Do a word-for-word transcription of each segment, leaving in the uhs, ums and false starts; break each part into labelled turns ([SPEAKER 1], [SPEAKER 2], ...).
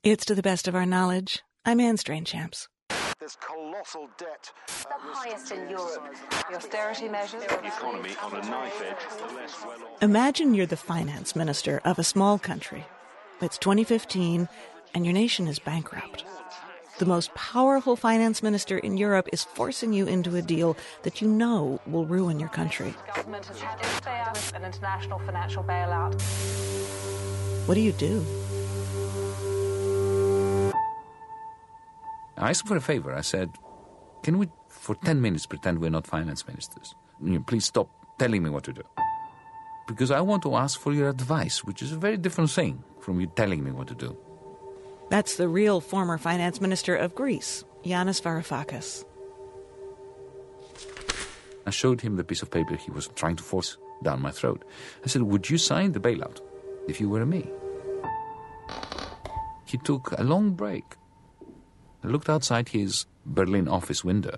[SPEAKER 1] It's to the best of our knowledge. I'm Anne Strainchamps.
[SPEAKER 2] This colossal debt.
[SPEAKER 3] The highest in Europe. The austerity measures.
[SPEAKER 2] The economy on a knife edge. Less well off.
[SPEAKER 1] Imagine you're the finance minister of a small country. It's twenty fifteen, and your nation is bankrupt. The most powerful finance minister in Europe is forcing you into a deal that you know will ruin your country.
[SPEAKER 3] The government has had its say out an international financial bailout.
[SPEAKER 1] What do you do?
[SPEAKER 4] I asked for a favor. I said, can we, for ten minutes, pretend we're not finance ministers? You know, please stop telling me what to do. Because I want to ask for your advice, which is a very different thing from you telling me what to do.
[SPEAKER 1] That's the real former finance minister of Greece, Yanis Varoufakis.
[SPEAKER 4] I showed him the piece of paper he was trying to force down my throat. I said, would you sign the bailout if you were me? He took a long break. I looked outside his Berlin office window.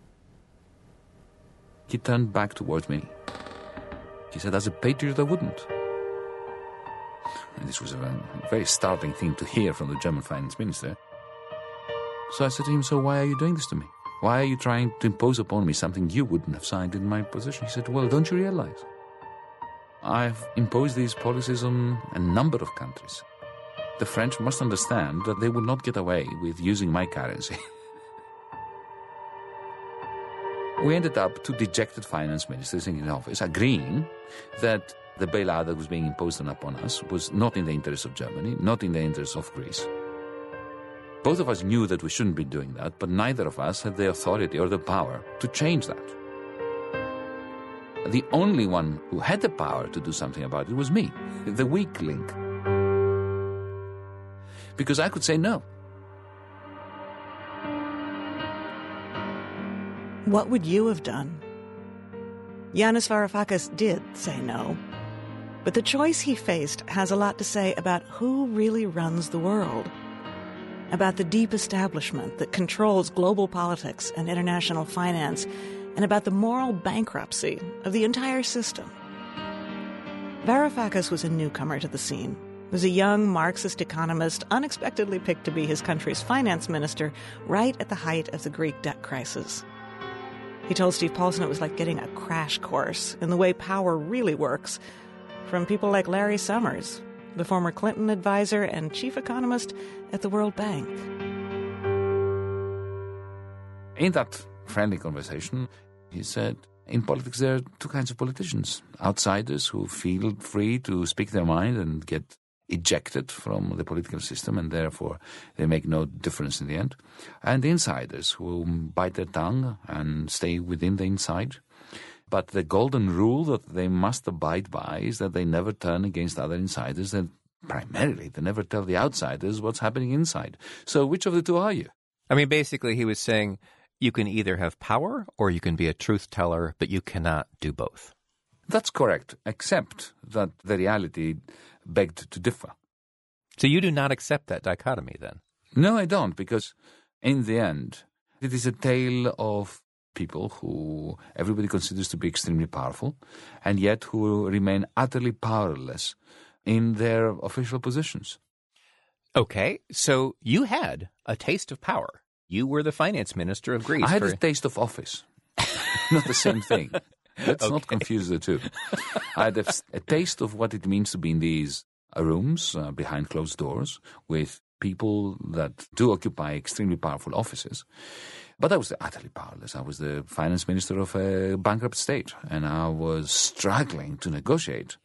[SPEAKER 4] He turned back towards me. He said, as a patriot, I wouldn't. And this was a very startling thing to hear from the German finance minister. So I said to him, so why are you doing this to me? Why are you trying to impose upon me something you wouldn't have signed in my position? He said, well, don't you realize? I've imposed these policies on a number of countries. The French must understand that they will not get away with using my currency. We ended up, two dejected finance ministers in the office, agreeing that the bailout that was being imposed upon us was not in the interest of Germany, not in the interest of Greece. Both of us knew that we shouldn't be doing that, but neither of us had the authority or the power to change that. The only one who had the power to do something about it was me, the weak link. Because I could say no.
[SPEAKER 1] What would you have done? Yanis Varoufakis did say no. But the choice he faced has a lot to say about who really runs the world, about the deep establishment that controls global politics and international finance, and about the moral bankruptcy of the entire system. Varoufakis was a newcomer to the scene. He was a young Marxist economist unexpectedly picked to be his country's finance minister right at the height of the Greek debt crisis. He told Steve Paulson it was like getting a crash course in the way power really works from people like Larry Summers, the former Clinton advisor and chief economist at the World Bank.
[SPEAKER 4] In that friendly conversation, he said, in politics there are two kinds of politicians. Outsiders who feel free to speak their mind and get ejected from the political system, and therefore they make no difference in the end. And insiders who bite their tongue and stay within the inside. But the golden rule that they must abide by is that they never turn against other insiders, and primarily they never tell the outsiders what's happening inside. So which of the two are you?
[SPEAKER 5] I mean, basically he was saying you can either have power or you can be a truth teller, but you cannot do both.
[SPEAKER 4] That's correct, except that the reality begged to differ.
[SPEAKER 5] So you do not accept that dichotomy then?
[SPEAKER 4] No, I don't, because in the end, it is a tale of people who everybody considers to be extremely powerful, and yet who remain utterly powerless in their official positions.
[SPEAKER 5] Okay, so you had a taste of power. You were the finance minister of Greece.
[SPEAKER 4] I had
[SPEAKER 5] for...
[SPEAKER 4] a taste of office. Not the same thing. Let's
[SPEAKER 5] Okay.
[SPEAKER 4] not confuse the two. I had a, a taste of what it means to be in these uh, rooms uh, behind closed doors with people that do occupy extremely powerful offices. But I was utterly powerless. I was the finance minister of a bankrupt state, and I was struggling to negotiate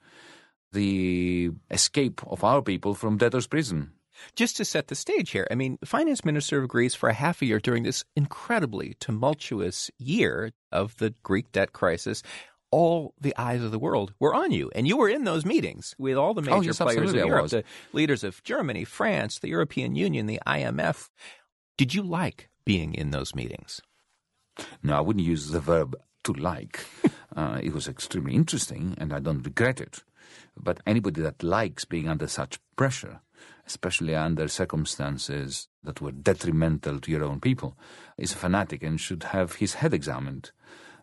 [SPEAKER 4] the escape of our people from debtor's prison.
[SPEAKER 5] Just to set the stage here, I mean, finance minister of Greece for a half a year during this incredibly tumultuous year of the Greek debt crisis, all the eyes of the world were on you. And you were in those meetings with all the major
[SPEAKER 4] Oh, yes,
[SPEAKER 5] players of
[SPEAKER 4] absolutely, I
[SPEAKER 5] Europe,
[SPEAKER 4] was.
[SPEAKER 5] the leaders of Germany, France, the European Union, the I M F. Did you like being in those meetings?
[SPEAKER 4] No, I wouldn't use the verb to like. uh, it was extremely interesting, and I don't regret it. But anybody that likes being under such pressure, especially under circumstances that were detrimental to your own people, is a fanatic and should have his head examined.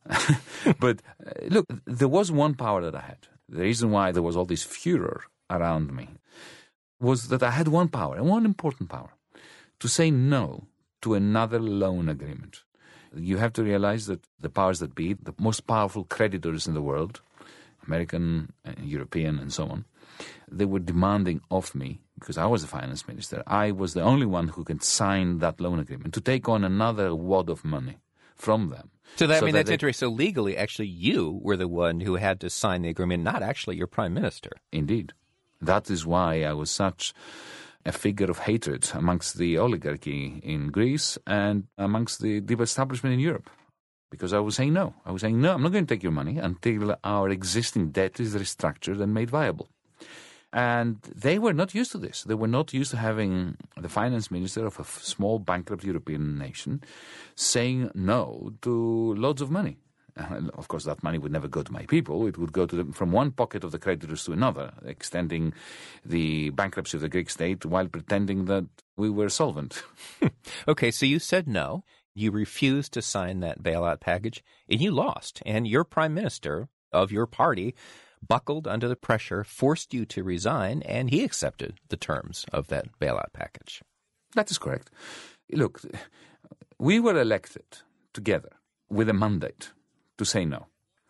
[SPEAKER 4] But uh, look, there was one power that I had. The reason why there was all this furor around me was that I had one power, and one important power, to say no to another loan agreement. You have to realize that the powers that be, the most powerful creditors in the world, American, European, and so on, they were demanding of me, because I was the finance minister, I was the only one who could sign that loan agreement, to take on another wad of money from them.
[SPEAKER 5] So, that,
[SPEAKER 4] so
[SPEAKER 5] I mean,
[SPEAKER 4] that
[SPEAKER 5] that's
[SPEAKER 4] they,
[SPEAKER 5] interesting. So legally, actually, you were the one who had to sign the agreement, not actually your prime minister.
[SPEAKER 4] Indeed. That is why I was such a figure of hatred amongst the oligarchy in Greece and amongst the deep establishment in Europe. Because I was saying no. I was saying, no, I'm not going to take your money until our existing debt is restructured and made viable. And they were not used to this. They were not used to having the finance minister of a small bankrupt European nation saying no to loads of money. And of course, that money would never go to my people. It would go to them from one pocket of the creditors to another, extending the bankruptcy of the Greek state while pretending that we were solvent.
[SPEAKER 5] Okay, so you said no. You refused to sign that bailout package, and you lost. And your prime minister of your party buckled under the pressure, forced you to resign, and he accepted the terms of that bailout package.
[SPEAKER 4] That is correct. Look, we were elected together with a mandate to say no.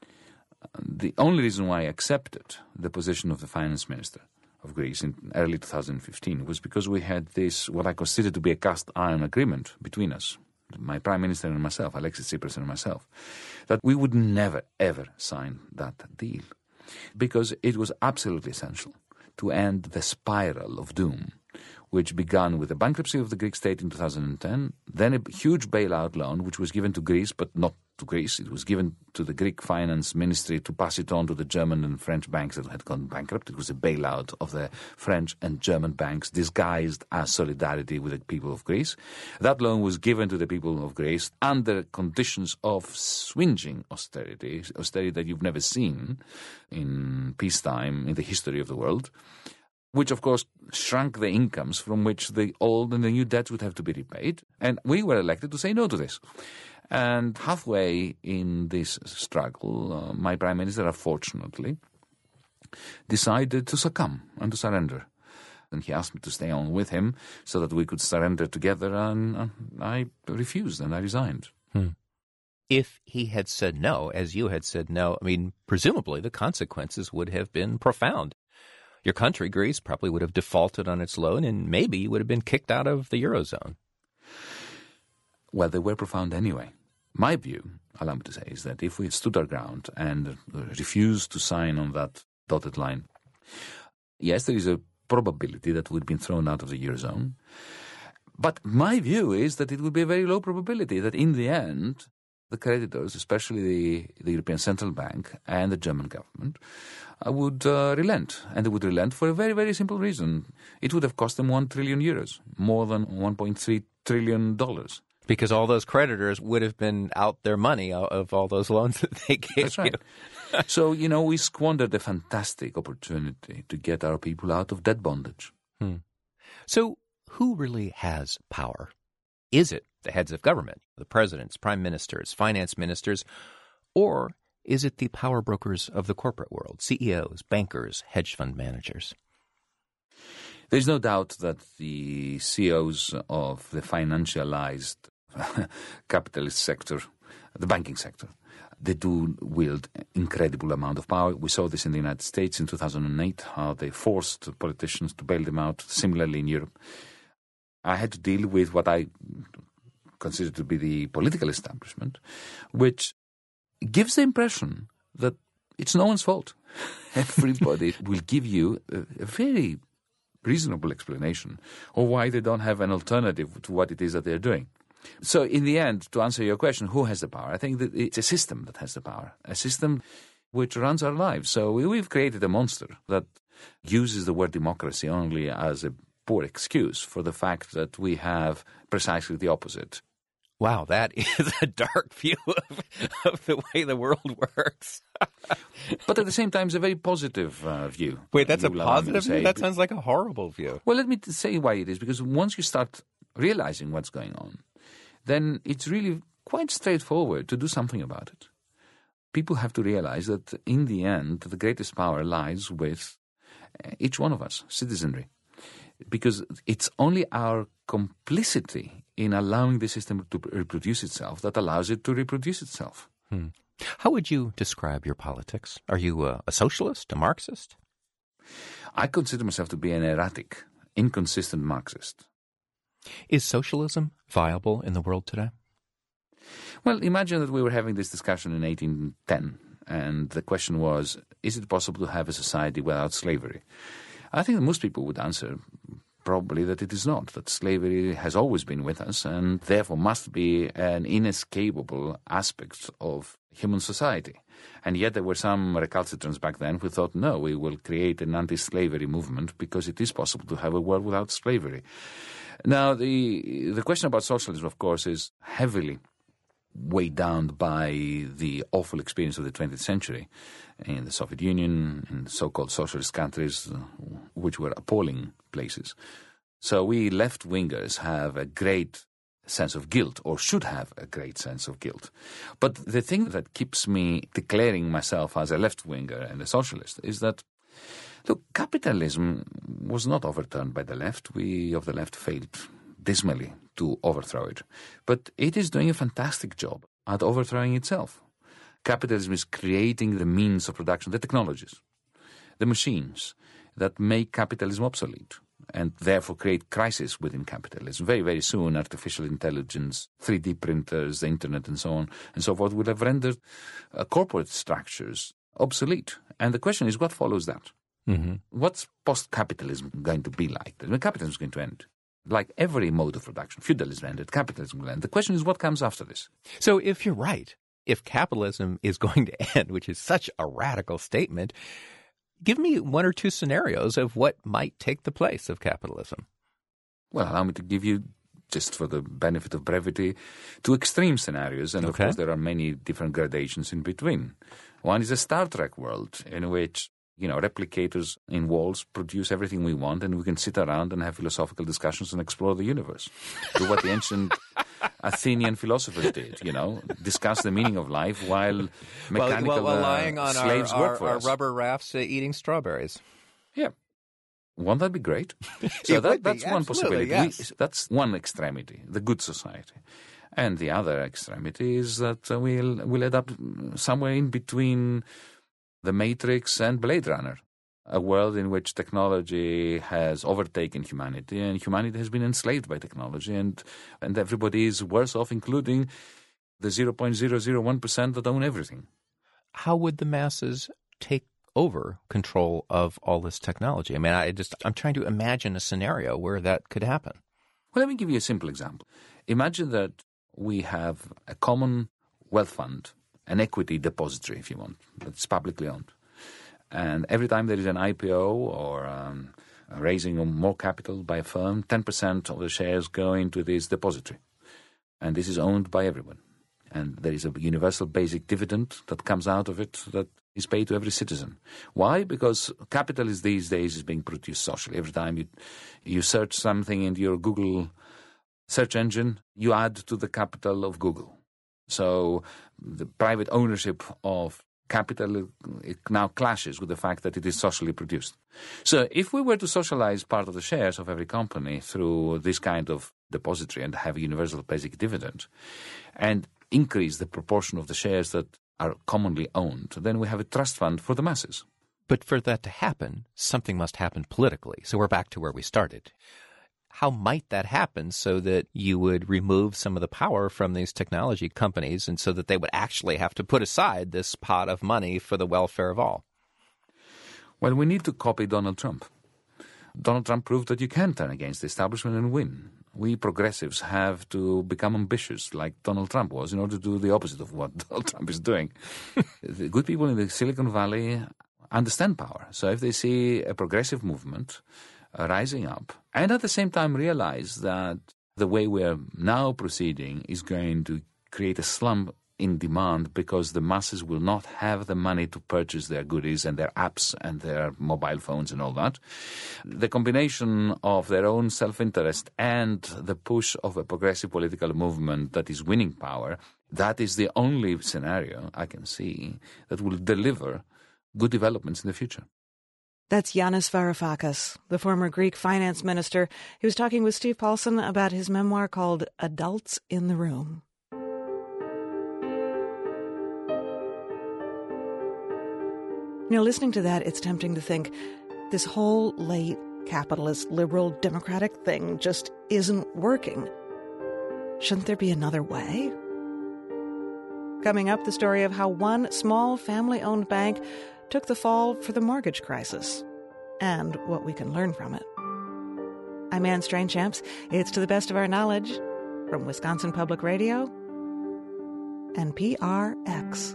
[SPEAKER 4] The only reason why I accepted the position of the finance minister of Greece in early two thousand fifteen was because we had this, what I consider to be a cast iron agreement between us, my prime minister and myself, Alexis Tsipras and myself, that we would never, ever sign that deal because it was absolutely essential to end the spiral of doom, which began with the bankruptcy of the Greek state in two thousand ten, then a huge bailout loan, which was given to Greece, but not to Greece. It was given to the Greek finance ministry to pass it on to the German and French banks that had gone bankrupt. It was a bailout of the French and German banks disguised as solidarity with the people of Greece. That loan was given to the people of Greece under conditions of swinging austerity, austerity that you've never seen in peacetime in the history of the world, which, of course, shrunk the incomes from which the old and the new debts would have to be repaid. And we were elected to say no to this. And halfway in this struggle, uh, my prime minister, unfortunately, decided to succumb and to surrender. And he asked me to stay on with him so that we could surrender together, and uh, I refused and I resigned.
[SPEAKER 5] Hmm. If he had said no, as you had said no, I mean, presumably the consequences would have been profound. Your country, Greece, probably would have defaulted on its loan, and maybe you would have been kicked out of the Eurozone.
[SPEAKER 4] Well, they were profound anyway. My view, allow me to say, is that if we stood our ground and refused to sign on that dotted line, yes, there is a probability that we'd been thrown out of the Eurozone. But my view is that it would be a very low probability that in the end, the creditors, especially the, the European Central Bank and the German government, uh, would uh, relent. And they would relent for a very, very simple reason. It would have cost them one trillion euros, more than one point three trillion dollars.
[SPEAKER 5] Because all those creditors would have been out their money of all those loans that they gave
[SPEAKER 4] That's right.
[SPEAKER 5] you.
[SPEAKER 4] So, you know, we squandered a fantastic opportunity to get our people out of debt bondage.
[SPEAKER 5] Hmm. So who really has power? Is it the heads of government, the presidents, prime ministers, finance ministers, or is it the power brokers of the corporate world, C E Os, bankers, hedge fund managers?
[SPEAKER 4] There's no doubt that the C E Os of the financialized capitalist sector, the banking sector, they do wield incredible amount of power. We saw this in the United States in two thousand eight, how they forced politicians to bail them out. Similarly in Europe. I had to deal with what I consider to be the political establishment, which gives the impression that it's no one's fault. Everybody will give you a, a very reasonable explanation of why they don't have an alternative to what it is that they're doing. So in the end, to answer your question, who has the power? I think that it's a system that has the power, a system which runs our lives. So we've created a monster that uses the word democracy only as a poor excuse for the fact that we have precisely the opposite.
[SPEAKER 5] Wow, that is a dark view of, of the way the world works.
[SPEAKER 4] But at the same time, it's a very positive uh, view.
[SPEAKER 5] Wait, that's a
[SPEAKER 4] You will allow me to
[SPEAKER 5] positive view?
[SPEAKER 4] say.
[SPEAKER 5] That sounds like a horrible view.
[SPEAKER 4] Well, let me t- say why it is. Because once you start realizing what's going on, then it's really quite straightforward to do something about it. People have to realize that in the end, the greatest power lies with each one of us, citizenry. because it's only our complicity in allowing the system to reproduce itself that allows it to reproduce itself.
[SPEAKER 5] Hmm. How would you describe your politics? Are you a, a socialist, a Marxist?
[SPEAKER 4] I consider myself to be an erratic, inconsistent Marxist.
[SPEAKER 5] Is socialism viable in the world today?
[SPEAKER 4] Well, imagine that we were having this discussion in eighteen ten, and the question was, is it possible to have a society without slavery? I think that most people would answer probably that it is not, that slavery has always been with us and therefore must be an inescapable aspect of human society. And yet there were some recalcitrants back then who thought, no, we will create an anti-slavery movement because it is possible to have a world without slavery. Now, the the question about socialism, of course, is heavily weighed down by the awful experience of the twentieth century in the Soviet Union, in the so-called socialist countries, which were appalling places. So we left-wingers have a great sense of guilt, or should have a great sense of guilt. But the thing that keeps me declaring myself as a left-winger and a socialist is that, look, capitalism was not overturned by the left. We of the left failed dismally to overthrow it. But it is doing a fantastic job at overthrowing itself. Capitalism is creating the means of production, the technologies, the machines that make capitalism obsolete and therefore create crisis within capitalism. Very, very soon, artificial intelligence, three D printers, the internet, and so on and so forth will have rendered uh, corporate structures obsolete. And the question is, what follows that? Mm-hmm. What's post-capitalism going to be like? I mean, capitalism is going to end. Like every mode of production, feudalism ended, capitalism will end. The question is, what comes after this?
[SPEAKER 5] So if you're right, if capitalism is going to end, which is such a radical statement, give me one or two scenarios of what might take the place of capitalism.
[SPEAKER 4] Well, allow me to give you, just for the benefit of brevity, two extreme scenarios. And, of
[SPEAKER 5] Okay.
[SPEAKER 4] course, there are many different gradations in between. One is a Star Trek world in which, you know, replicators in walls produce everything we want, and we can sit around and have philosophical discussions and explore the universe. Do what the ancient Athenian philosophers did, you know, discuss the meaning of life while mechanical
[SPEAKER 5] while, while, while
[SPEAKER 4] uh,
[SPEAKER 5] lying on
[SPEAKER 4] slaves
[SPEAKER 5] our,
[SPEAKER 4] work
[SPEAKER 5] our,
[SPEAKER 4] for
[SPEAKER 5] our
[SPEAKER 4] us.
[SPEAKER 5] rubber rafts uh, eating strawberries.
[SPEAKER 4] Yeah. Won't that be great? So
[SPEAKER 5] It
[SPEAKER 4] that,
[SPEAKER 5] would be,
[SPEAKER 4] that's one
[SPEAKER 5] absolutely,
[SPEAKER 4] possibility.
[SPEAKER 5] yes.
[SPEAKER 4] We, that's one extremity, the good society. And the other extremity is that uh, we'll, we'll end up somewhere in between The Matrix and Blade Runner, a world in which technology has overtaken humanity and humanity has been enslaved by technology, and, and everybody is worse off, including the zero point zero zero one percent that own everything.
[SPEAKER 5] How would the masses take over control of all this technology? I mean, I just, I'm trying to imagine a scenario where that could happen.
[SPEAKER 4] Well, let me give you a simple example. Imagine that we have a common wealth fund, an equity depository, if you want, that's publicly owned. And every time there is an I P O or um, a raising of more capital by a firm, ten percent of the shares go into this depository. And this is owned by everyone. And there is a universal basic dividend that comes out of it that is paid to every citizen. Why? Because capital is these days is being produced socially. Every time you, you search something in your Google search engine, you add to the capital of Google. So the private ownership of capital, it now clashes with the fact that it is socially produced. So if we were to socialize part of the shares of every company through this kind of depository and have a universal basic dividend and increase the proportion of the shares that are commonly owned, then we have a trust fund for the masses.
[SPEAKER 5] But for that to happen, something must happen politically. So we're back to where we started. How might that happen so that you would remove some of the power from these technology companies and so that they would actually have to put aside this pot of money for the welfare of all?
[SPEAKER 4] Well, we need to copy Donald Trump. Donald Trump proved that you can turn against the establishment and win. We progressives have to become ambitious like Donald Trump was in order to do the opposite of what Donald Trump is doing. The good people in the Silicon Valley understand power. So if they see a progressive movement uh, rising up and at the same time realize that the way we're now proceeding is going to create a slump in demand because the masses will not have the money to purchase their goodies and their apps and their mobile phones and all that. The combination of their own self-interest and the push of a progressive political movement that is winning power, that is the only scenario I can see that will deliver good developments in the future.
[SPEAKER 1] That's Yanis Varoufakis, the former Greek finance minister. He was talking with Steve Paulson about his memoir called Adults in the Room. You know, listening to that, it's tempting to think this whole late capitalist, liberal, democratic thing just isn't working. Shouldn't there be another way? Coming up, the story of how one small family-owned bank took the fall for the mortgage crisis, and what we can learn from it. I'm Anne Strainchamps. It's To the Best of Our Knowledge from Wisconsin Public Radio and P R X.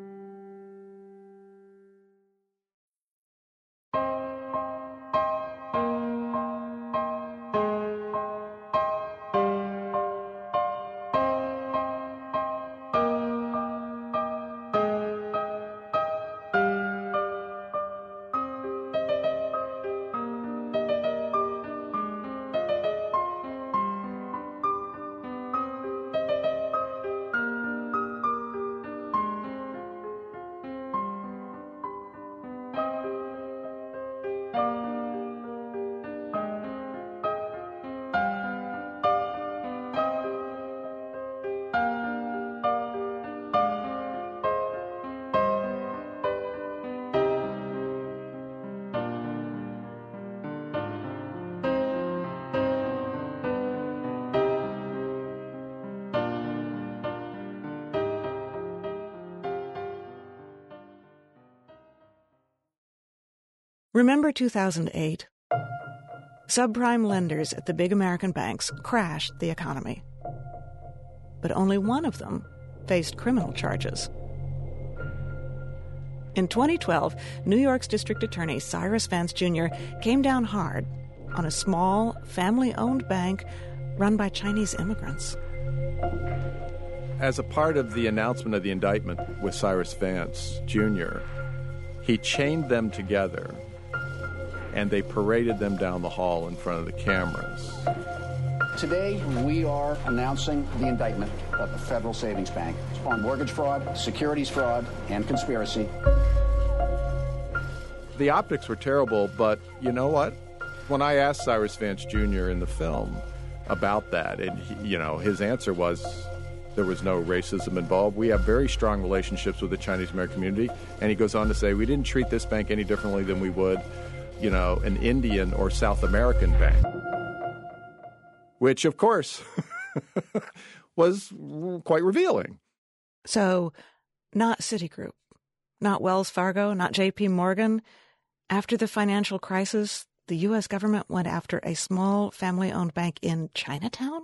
[SPEAKER 1] Remember two thousand eight? Subprime lenders at the big American banks crashed the economy. But only one of them faced criminal charges. In twenty twelve, New York's District Attorney Cyrus Vance Junior came down hard on a small, family-owned bank run by Chinese immigrants.
[SPEAKER 6] As a part of the announcement of the indictment with Cyrus Vance Junior, he chained them together and they paraded them down the hall in front of the cameras.
[SPEAKER 7] Today, we are announcing the indictment of the Federal Savings Bank on mortgage fraud, securities fraud, and conspiracy.
[SPEAKER 6] The optics were terrible, but you know what? When I asked Cyrus Vance Junior in the film about that, and he, you know, his answer was there was no racism involved. We have very strong relationships with the Chinese American community. And he goes on to say, we didn't treat this bank any differently than we would, you know, an Indian or South American bank. Which, of course, was quite revealing.
[SPEAKER 1] So, not Citigroup, not Wells Fargo, not J P Morgan. After the financial crisis, the U S government went after a small family-owned bank in Chinatown?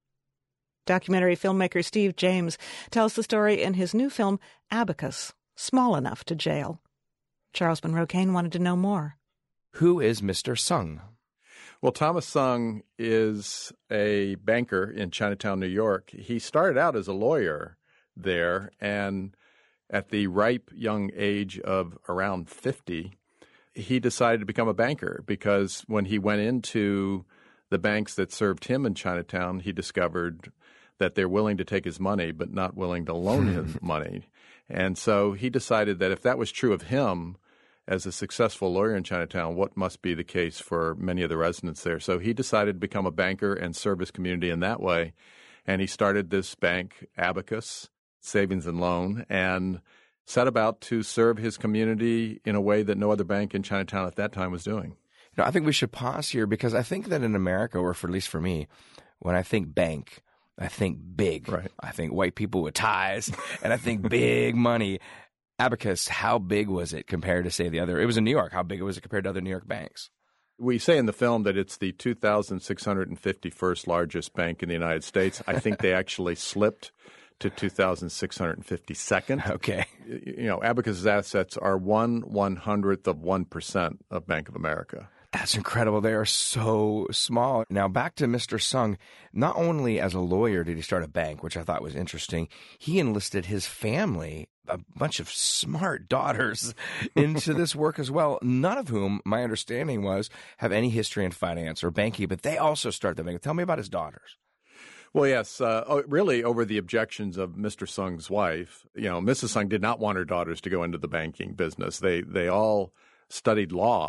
[SPEAKER 1] Documentary filmmaker Steve James tells the story in his new film, Abacus, Small Enough to Jail. Charles Monroe Kane wanted to know more.
[SPEAKER 8] Who is Mister Sung?
[SPEAKER 6] Well, Thomas Sung is a banker in Chinatown, New York. He started out as a lawyer there, and at the ripe young age of around fifty, he decided to become a banker because when he went into the banks that served him in Chinatown, he discovered that they're willing to take his money but not willing to loan him money. And so he decided that if that was true of him as a successful lawyer in Chinatown, what must be the case for many of the residents there? So he decided to become a banker and serve his community in that way. And he started this bank, Abacus Savings and Loan, and set about to serve his community in a way that no other bank in Chinatown at that time was doing.
[SPEAKER 8] You know, I think we should pause here because I think that in America, or for at least for me, when I think bank, I think big.
[SPEAKER 6] Right.
[SPEAKER 8] I think white people with ties, and I think big money. Abacus, how big was it compared to, say, the other? It was in New York. How big was it compared to other New York banks?
[SPEAKER 6] We say in the film that it's the two thousand six hundred fifty-first largest bank in the United States. I think they actually slipped to two thousand six hundred fifty-second.
[SPEAKER 8] Okay.
[SPEAKER 6] You know, Abacus's assets are one one-hundredth of one percent of Bank of America.
[SPEAKER 8] That's incredible. They are so small. Now, back to Mister Sung. Not only as a lawyer did he start a bank, which I thought was interesting, he enlisted his family, a bunch of smart daughters, into this work as well, none of whom, my understanding was, have any history in finance or banking, but they also started the bank. Tell me about his daughters.
[SPEAKER 6] Well, yes, uh, really over the objections of Mister Sung's wife. You know, Missus Sung did not want her daughters to go into the banking business. They, they all studied law.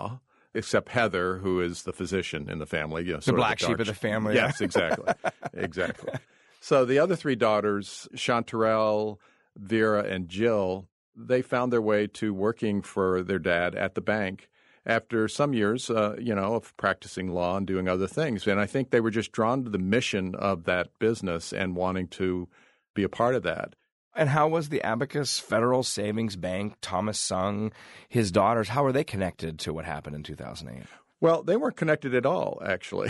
[SPEAKER 6] except Heather, who is the physician in the family. You know,
[SPEAKER 8] The
[SPEAKER 6] sort
[SPEAKER 8] black
[SPEAKER 6] of
[SPEAKER 8] sheep
[SPEAKER 6] dark
[SPEAKER 8] of the
[SPEAKER 6] sheep.
[SPEAKER 8] family.
[SPEAKER 6] Yes, exactly. Exactly. So the other three daughters, Chanterelle, Vera, and Jill, they found their way to working for their dad at the bank after some years, uh, you know, of practicing law and doing other things. And I think they were just drawn to the mission of that business and wanting to be a part of that.
[SPEAKER 8] And how was the Abacus Federal Savings Bank, Thomas Sung, his daughters, how were they connected to what happened in two thousand eight?
[SPEAKER 6] Well, they weren't connected at all, actually.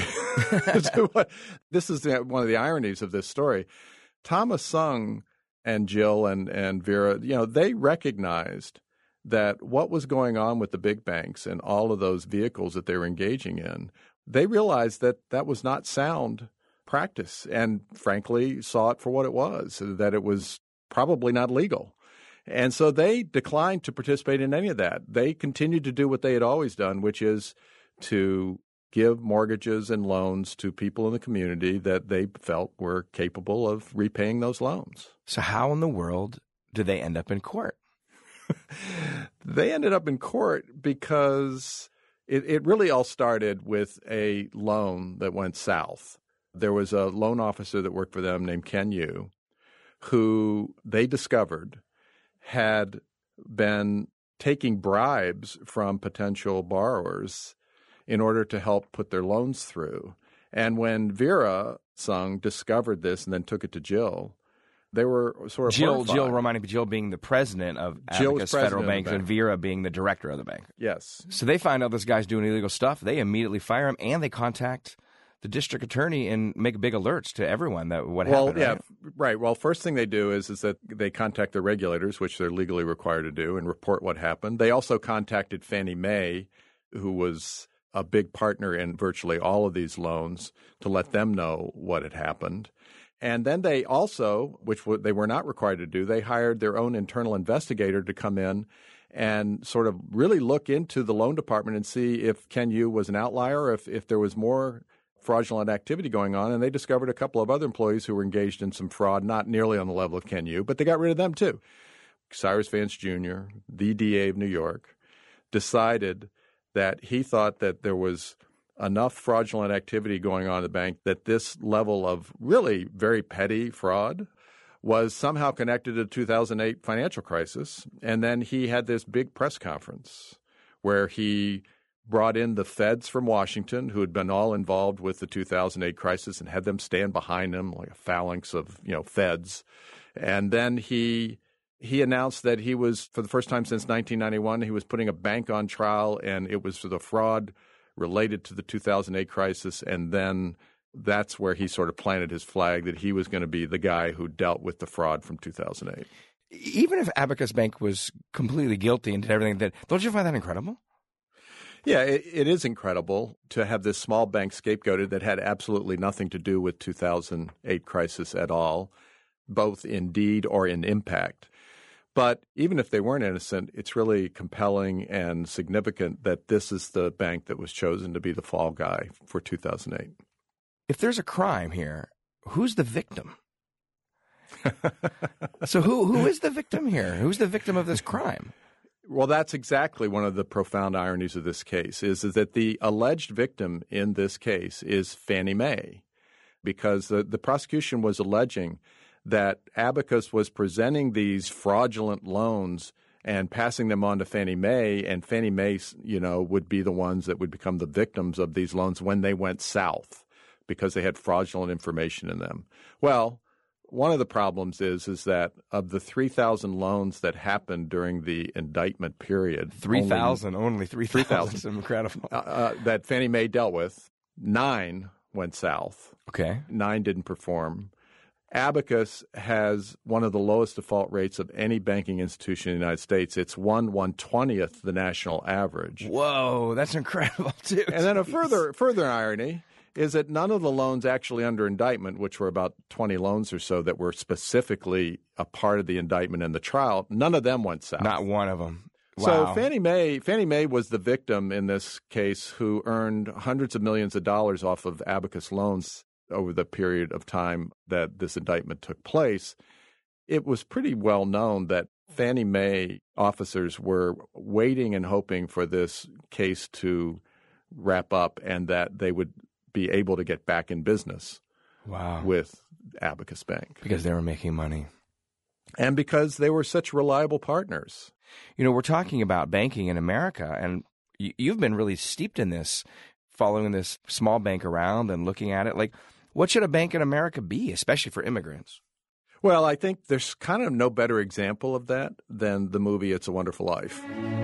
[SPEAKER 6] This is the, one of the ironies of this story. Thomas Sung and Jill and, and Vera, you know, they recognized that what was going on with the big banks and all of those vehicles that they were engaging in, they realized that that was not sound practice and, frankly, saw it for what it was, that it was probably not legal. And so they declined to participate in any of that. They continued to do what they had always done, which is to give mortgages and loans to people in the community that they felt were capable of repaying those loans.
[SPEAKER 8] So how in the world did they end up in court?
[SPEAKER 6] They ended up in court because it, it really all started with a loan that went south. There was a loan officer that worked for them named Ken Yu, who they discovered had been taking bribes from potential borrowers in order to help put their loans through. And when Vera Sung discovered this and then took it to Jill, they were sort of
[SPEAKER 8] Jill,
[SPEAKER 6] horrified.
[SPEAKER 8] Jill reminding me, Jill being the president of
[SPEAKER 6] Jill was
[SPEAKER 8] Abacus
[SPEAKER 6] president
[SPEAKER 8] Federal
[SPEAKER 6] of the
[SPEAKER 8] Bank,
[SPEAKER 6] bank.
[SPEAKER 8] and Vera being the director of the bank.
[SPEAKER 6] Yes.
[SPEAKER 8] So they find out this guy's doing illegal stuff. They immediately fire him, and they contact the district attorney and make big alerts to everyone that what
[SPEAKER 6] well,
[SPEAKER 8] happened.
[SPEAKER 6] yeah,
[SPEAKER 8] Right?
[SPEAKER 6] right. Well, first thing they do is is that they contact the regulators, which they're legally required to do, and report what happened. They also contacted Fannie Mae, who was a big partner in virtually all of these loans, to let them know what had happened. And then they also, which they were not required to do, they hired their own internal investigator to come in and sort of really look into the loan department and see if Ken Yu was an outlier, or if, if there was more fraudulent activity going on. And they discovered a couple of other employees who were engaged in some fraud, not nearly on the level of Ken Yu, but they got rid of them too. Cyrus Vance Junior, the D A of New York, decided that he thought that there was enough fraudulent activity going on at the bank that this level of really very petty fraud was somehow connected to the two thousand eight financial crisis. And then he had this big press conference where he brought in the feds from Washington, who had been all involved with the two thousand eight crisis, and had them stand behind him like a phalanx of, you know, feds. And then he he announced that he was, for the first time since nineteen ninety-one, he was putting a bank on trial, and it was for the fraud related to the two thousand eight crisis. And then that's where he sort of planted his flag that he was going to be the guy who dealt with the fraud from two thousand eight.
[SPEAKER 8] Even if Abacus Bank was completely guilty and did everything that, don't you find that incredible?
[SPEAKER 6] Yeah, it, it is incredible to have this small bank scapegoated that had absolutely nothing to do with two thousand eight crisis at all, both in deed or in impact. But even if they weren't innocent, it's really compelling and significant that this is the bank that was chosen to be the fall guy for two thousand eight.
[SPEAKER 8] If there's a crime here, who's the victim? So who who is the victim here? Who's the victim of this crime?
[SPEAKER 6] Well, that's exactly one of the profound ironies of this case, is, is that the alleged victim in this case is Fannie Mae, because the, the prosecution was alleging that Abacus was presenting these fraudulent loans and passing them on to Fannie Mae, and Fannie Mae, you know, would be the ones that would become the victims of these loans when they went south because they had fraudulent information in them. Well, one of the problems is is that of the three thousand loans that happened during the indictment period,
[SPEAKER 8] three thousand, only, only three thousand. That's incredible.
[SPEAKER 6] Uh, uh, that Fannie Mae dealt with, nine went south.
[SPEAKER 8] Okay.
[SPEAKER 6] Nine didn't perform. Abacus has one of the lowest default rates of any banking institution in the United States. It's one one twentieth the national average.
[SPEAKER 8] Whoa, that's incredible too.
[SPEAKER 6] And then a further further irony is that none of the loans actually under indictment, which were about twenty loans or so that were specifically a part of the indictment and the trial, none of them went south.
[SPEAKER 8] Not one of them. Wow.
[SPEAKER 6] So Fannie Mae, Fannie Mae was the victim in this case who earned hundreds of millions of dollars off of Abacus loans over the period of time that this indictment took place. It was pretty well known that Fannie Mae officers were waiting and hoping for this case to wrap up and that they would be able to get back in business
[SPEAKER 8] wow.
[SPEAKER 6] with Abacus Bank.
[SPEAKER 8] Because they were making money.
[SPEAKER 6] And because they were such reliable partners.
[SPEAKER 8] You know, we're talking about banking in America, and y- you've been really steeped in this, following this small bank around and looking at it. Like, what should a bank in America be, especially for immigrants?
[SPEAKER 6] Well, I think there's kind of no better example of that than the movie It's a Wonderful Life.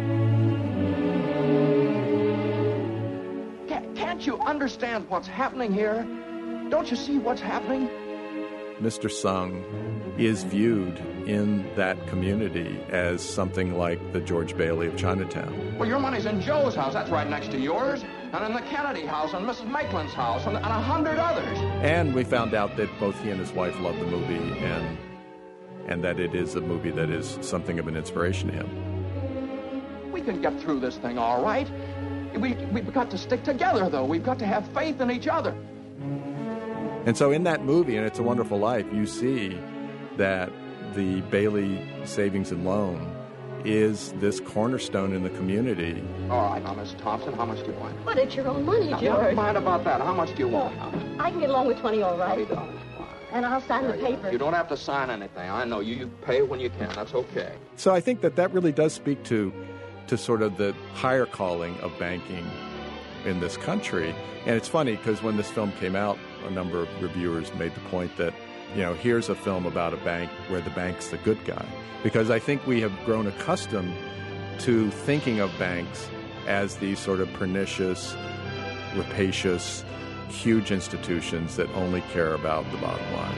[SPEAKER 9] Can't you understand what's happening here? Don't you see what's happening?
[SPEAKER 6] Mister Sung is viewed in that community as something like the George Bailey of Chinatown.
[SPEAKER 9] Well, your money's in Joe's house. That's right next to yours. And in the Kennedy house, and Missus Maitland's house, and, and a hundred others.
[SPEAKER 6] And we found out that both he and his wife love the movie, and and that it is a movie that is something of an inspiration to him.
[SPEAKER 9] We can get through this thing all right. We, we've got to stick together, though. We've got to have faith in each other.
[SPEAKER 6] And so in that movie, and It's a Wonderful Life, you see that the Bailey Savings and Loan is this cornerstone in the community.
[SPEAKER 9] All right, now, Miss Thompson, how much do you want?
[SPEAKER 10] But it's your own money,
[SPEAKER 9] Now,
[SPEAKER 10] George.
[SPEAKER 9] never mind about that. How much do you want?
[SPEAKER 10] I can get along with twenty, all right.
[SPEAKER 9] twenty dollars.
[SPEAKER 10] And I'll sign the paper.
[SPEAKER 9] You don't have to sign anything. I know you. You pay when you can. That's okay.
[SPEAKER 6] So I think that that really does speak to, to sort of the higher calling of banking in this country. And it's funny because when this film came out, a number of reviewers made the point that, you know, here's a film about a bank where the bank's the good guy. Because I think we have grown accustomed to thinking of banks as these sort of pernicious, rapacious, huge institutions that only care about the bottom line.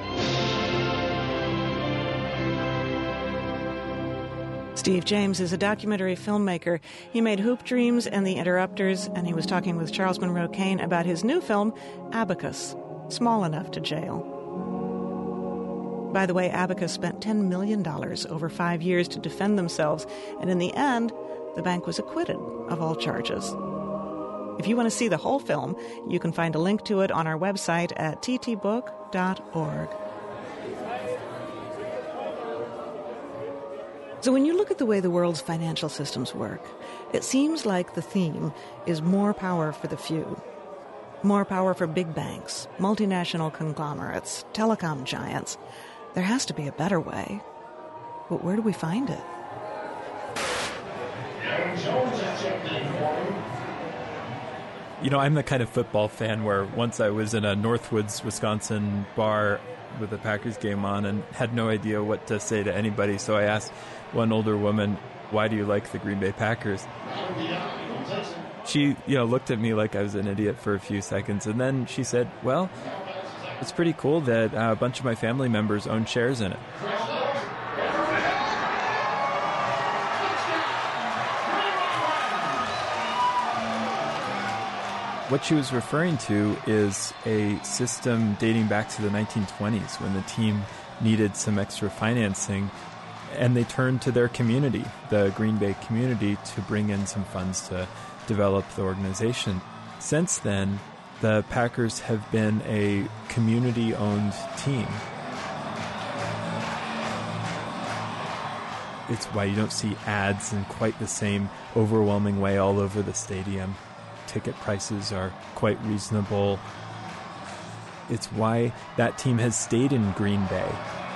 [SPEAKER 1] Steve James is a documentary filmmaker. He made Hoop Dreams and The Interrupters, and he was talking with Charles Monroe Kane about his new film, Abacus, Small Enough to Jail. By the way, Abacus spent ten million dollars over five years to defend themselves, and in the end, the bank was acquitted of all charges. If you want to see the whole film, you can find a link to it on our website at t t book dot org. So when you look at the way the world's financial systems work, it seems like the theme is more power for the few. More power for big banks, multinational conglomerates, telecom giants. There has to be a better way. But where do we find it?
[SPEAKER 11] You know, I'm the kind of football fan where once I was in a Northwoods, Wisconsin bar with a Packers game on and had no idea what to say to anybody. So I asked one older woman, "Why do you like the Green Bay Packers?" She, you know, looked at me like I was an idiot for a few seconds. And then she said, "Well, it's pretty cool that uh, a bunch of my family members own shares in it." What she was referring to is a system dating back to the nineteen twenties when the team needed some extra financing, and they turned to their community, the Green Bay community, to bring in some funds to develop the organization. Since then, the Packers have been a community-owned team. It's why you don't see ads in quite the same overwhelming way all over the stadium. Ticket prices are quite reasonable. It's why that team has stayed in Green Bay.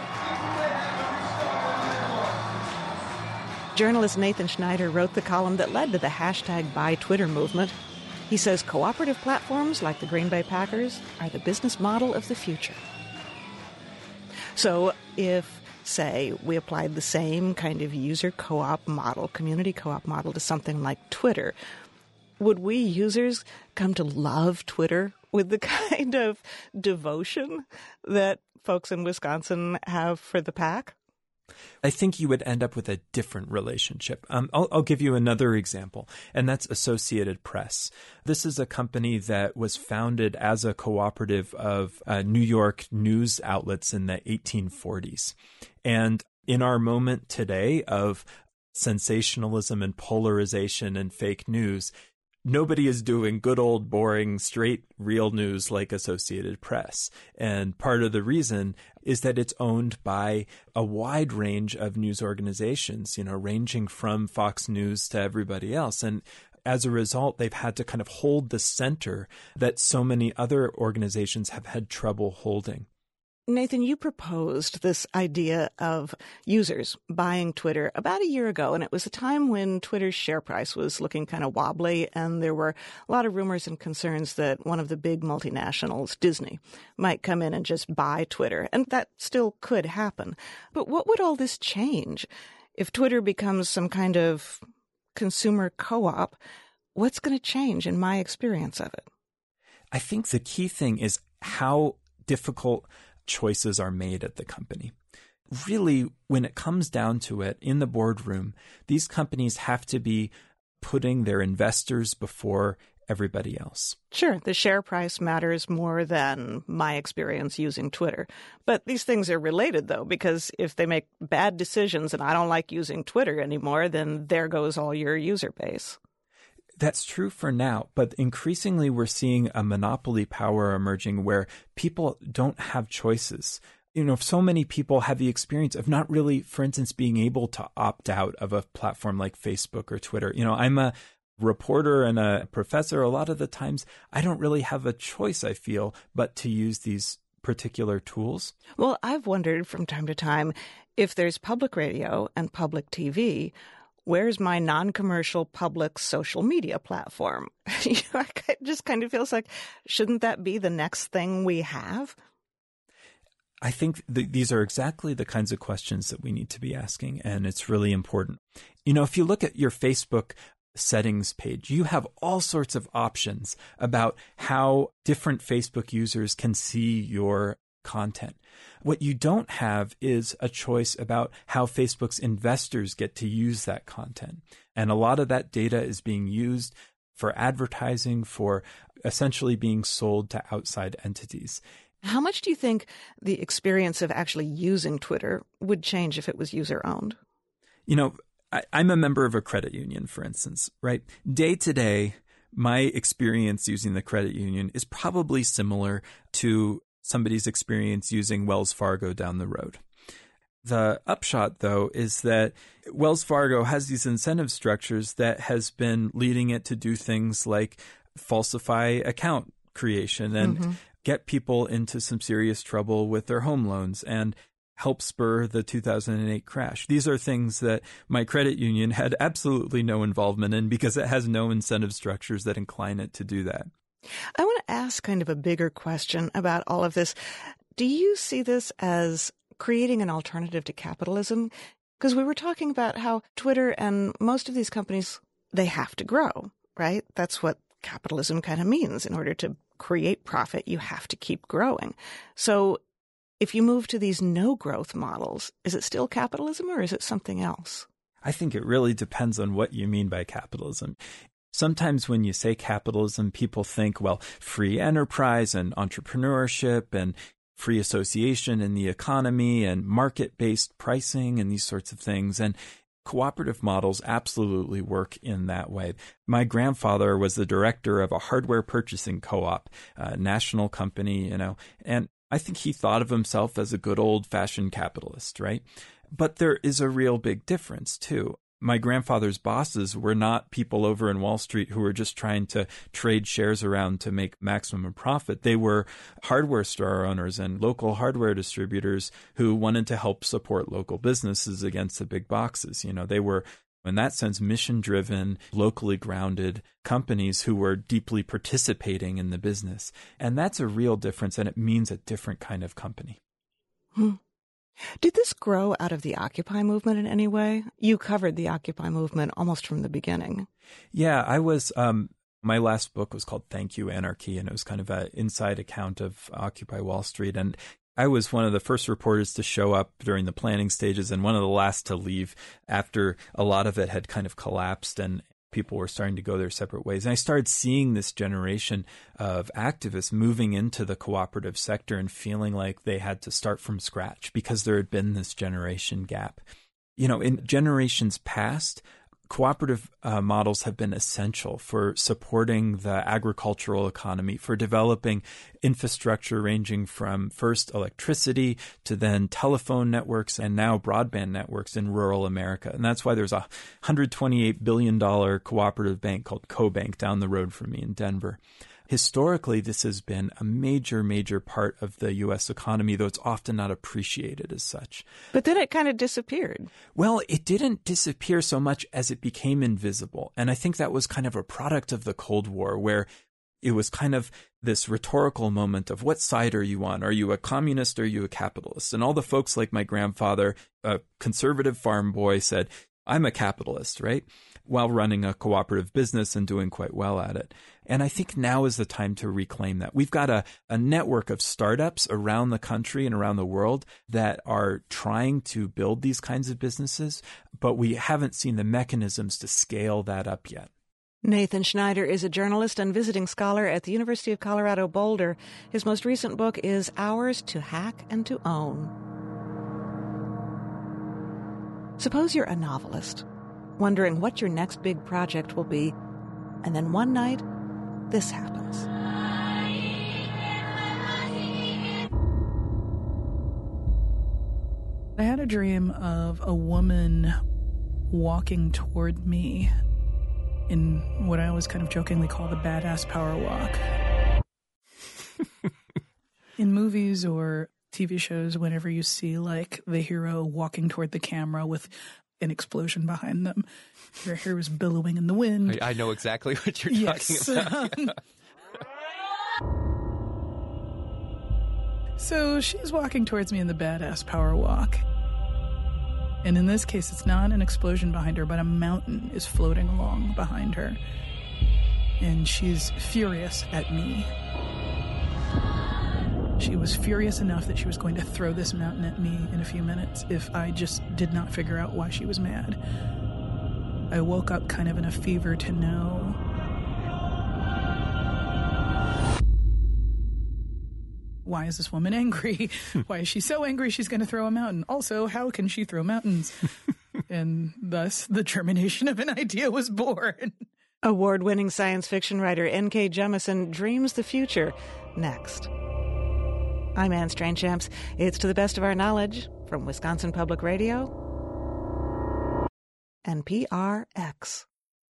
[SPEAKER 1] Journalist Nathan Schneider wrote the column that led to the hashtag Buy Twitter movement. He says cooperative platforms like the Green Bay Packers are the business model of the future. So if, say, we applied the same kind of user co-op model, community co-op model to something like Twitter, would we users come to love Twitter with the kind of devotion that folks in Wisconsin have for the pack?
[SPEAKER 11] I think you would end up with a different relationship. Um, I'll, I'll give you another example, and that's Associated Press. This is a company that was founded as a cooperative of uh, New York news outlets in the eighteen forties. And in our moment today of sensationalism and polarization and fake news, nobody is doing good old boring straight real news like Associated Press. And part of the reason is that it's owned by a wide range of news organizations, you know, ranging from Fox News to everybody else. And as a result, they've had to kind of hold the center that so many other organizations have had trouble holding.
[SPEAKER 1] Nathan, you proposed this idea of users buying Twitter about a year ago, and it was a time when Twitter's share price was looking kind of wobbly, and there were a lot of rumors and concerns that one of the big multinationals, Disney, might come in and just buy Twitter, and that still could happen. But what would all this change? If Twitter becomes some kind of consumer co-op, what's going to change in my experience of it?
[SPEAKER 11] I think the key thing is how difficult choices are made at the company. Really, when it comes down to it, in the boardroom, these companies have to be putting their investors before everybody else.
[SPEAKER 1] Sure, the share price matters more than my experience using Twitter. But these things are related, though, because if they make bad decisions and I don't like using Twitter anymore, then there goes all your user base.
[SPEAKER 11] That's true for now, but increasingly we're seeing a monopoly power emerging where people don't have choices. You know, so many people have the experience of not really, for instance, being able to opt out of a platform like Facebook or Twitter. You know, I'm a reporter and a professor. A lot of the times I don't really have a choice, I feel, but to use these particular tools.
[SPEAKER 1] Well, I've wondered from time to time if there's public radio and public T V, where's my non-commercial public social media platform? You know, it just kind of feels like, shouldn't that be the next thing we have?
[SPEAKER 11] I think th- these are exactly the kinds of questions that we need to be asking, and it's really important. You know, if you look at your Facebook settings page, you have all sorts of options about how different Facebook users can see your content. What you don't have is a choice about how Facebook's investors get to use that content. And a lot of that data is being used for advertising, for essentially being sold to outside entities.
[SPEAKER 1] How much do you think the experience of actually using Twitter would change if it was user-owned?
[SPEAKER 11] You know, I, I'm a member of a credit union, for instance, right? Day to day, my experience using the credit union is probably similar to somebody's experience using Wells Fargo down the road. The upshot, though, is that Wells Fargo has these incentive structures that has been leading it to do things like falsify account creation and mm-hmm. get people into some serious trouble with their home loans and help spur the two thousand eight crash. These are things that my credit union had absolutely no involvement in because it has no incentive structures that incline it to do that.
[SPEAKER 1] I want to ask kind of a bigger question about all of this. Do you see this as creating an alternative to capitalism? Because we were talking about how Twitter and most of these companies, they have to grow, right? That's what capitalism kind of means. In order to create profit, you have to keep growing. So if you move to these no-growth models, is it still capitalism or is it something else?
[SPEAKER 11] I think it really depends on what you mean by capitalism. Sometimes when you say capitalism, people think, well, free enterprise and entrepreneurship and free association in the economy and market-based pricing and these sorts of things. And cooperative models absolutely work in that way. My grandfather was the director of a hardware purchasing co-op, a national company, you know, and I think he thought of himself as a good old-fashioned capitalist, right? But there is a real big difference, too. My grandfather's bosses were not people over in Wall Street who were just trying to trade shares around to make maximum profit. They were hardware store owners and local hardware distributors who wanted to help support local businesses against the big boxes. You know, they were, in that sense, mission-driven, locally grounded companies who were deeply participating in the business. And that's a real difference, and it means a different kind of company.
[SPEAKER 1] Hmm. Did this grow out of the Occupy movement in any way? You covered the Occupy movement almost from the beginning.
[SPEAKER 11] Yeah, I was, um, my last book was called Thank You, Anarchy, and it was kind of an inside account of Occupy Wall Street. And I was one of the first reporters to show up during the planning stages and one of the last to leave after a lot of it had kind of collapsed and people were starting to go their separate ways. And I started seeing this generation of activists moving into the cooperative sector and feeling like they had to start from scratch because there had been this generation gap. You know, in generations past, cooperative uh, models have been essential for supporting the agricultural economy, for developing infrastructure ranging from first electricity to then telephone networks and now broadband networks in rural America. And that's why there's a one hundred twenty-eight billion dollars cooperative bank called CoBank down the road from me in Denver. Historically, this has been a major, major part of the U S economy, though it's often not appreciated as such.
[SPEAKER 1] But then it kind of disappeared.
[SPEAKER 11] Well, it didn't disappear so much as it became invisible. And I think that was kind of a product of the Cold War, where it was kind of this rhetorical moment of what side are you on? Are you a communist or are you a capitalist? And all the folks like my grandfather, a conservative farm boy, said, I'm a capitalist, right? While running a cooperative business and doing quite well at it. And I think now is the time to reclaim that. We've got a, a network of startups around the country and around the world that are trying to build these kinds of businesses, but we haven't seen the mechanisms to scale that up yet.
[SPEAKER 1] Nathan Schneider is a journalist and visiting scholar at the University of Colorado Boulder. His most recent book is Ours to Hack and to Own. Suppose you're a novelist, wondering what your next big project will be, and then one night, this happens.
[SPEAKER 12] I had a dream of a woman walking toward me in what I always kind of jokingly call the badass power walk. In movies or T V shows, whenever you see like the hero walking toward the camera with an explosion behind them, their hair is billowing in the wind.
[SPEAKER 5] I, I know exactly what you're
[SPEAKER 12] yes.
[SPEAKER 5] talking about. Yeah.
[SPEAKER 12] So she's walking towards me in the badass power walk. And in this case, it's not an explosion behind her, but a mountain is floating along behind her. And she's furious at me. She was furious enough that she was going to throw this mountain at me in a few minutes if I just did not figure out why she was mad. I woke up kind of in a fever to know. Why is this woman angry? Why is she so angry she's going to throw a mountain? Also, how can she throw mountains? And thus, the germination of an idea was born.
[SPEAKER 1] Award-winning science fiction writer N K Jemisin dreams the future. Next. I'm Anne Strainchamps. It's To the Best of Our Knowledge from Wisconsin Public Radio and P R X.